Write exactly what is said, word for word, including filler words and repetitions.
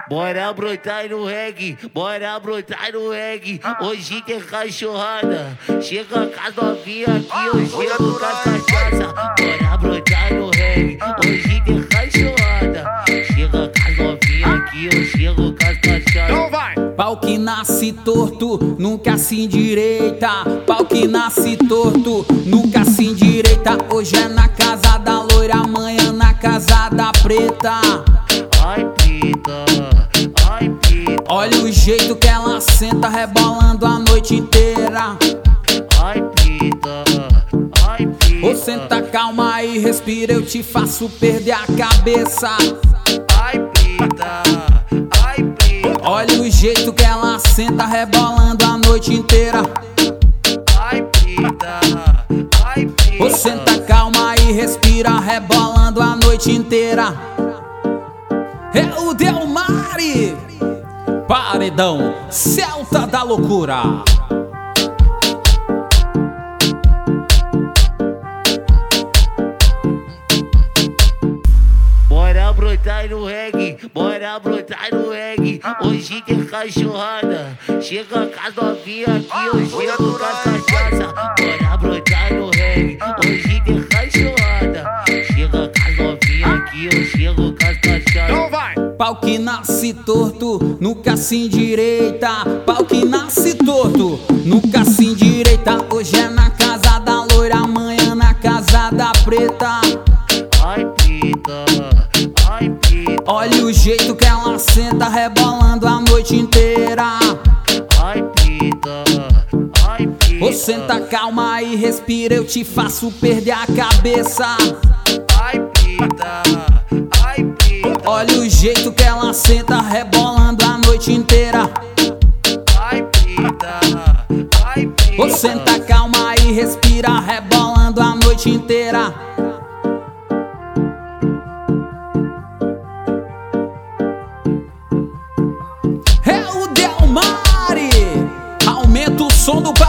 Bora brotar no reggae, bora brotar no reggae. Hoje tem cachorrada, chega com as novinhas aqui, eu chego com as cachaça. Bora brotar no reggae, hoje tem cachorrada, chega com as novinhas aqui, eu chego com as cachaça. Então vai! Pau que nasce torto, nunca se endireita. Pau que nasce torto, nunca se endireita. Hoje é na casa da loira, amanhã na casa da preta. Ai, pita, ai, pita. Olha o jeito que ela senta, rebolando a noite inteira. Ai, pita, ai, pita. Ô, senta, calma aí, respira, eu te faço perder a cabeça. Ai, pita, ai, pita. Olha o jeito que ela senta, rebolando a noite inteira. Ai, pita, ai, pita. Ô, senta, calma aí, respira, rebolando a noite inteira. É o Delmari, paredão Celta da loucura. Bora brotar no reggae, bora brotar no reggae. Hoje tem cachorrada, chega com as novinhas aqui, eu chego com as cachaça. Bora brotar no reggae, hoje tem cachorrada, chega com as novinhas aqui, eu chego com as cachaça. Então vai! Pau que nasce torto, nunca se endireita. Pau que nasce torto, nunca se endireita. Hoje é na casa da loira, amanhã na casa da preta. Ai, pita, ai, pita. Olha o jeito que ela senta, rebolando a noite inteira. Ai, pita, ai, pita. Ô, senta, calma aí, respira, eu te faço perder a cabeça. Ai, pita, ai, pita. Olha o jeito que ela senta, rebolando a noite inteira. Ai, pita, ai, pita. Ô, senta, calma aí, respira, rebolando a noite inteira. É o Delmari, aumenta o som do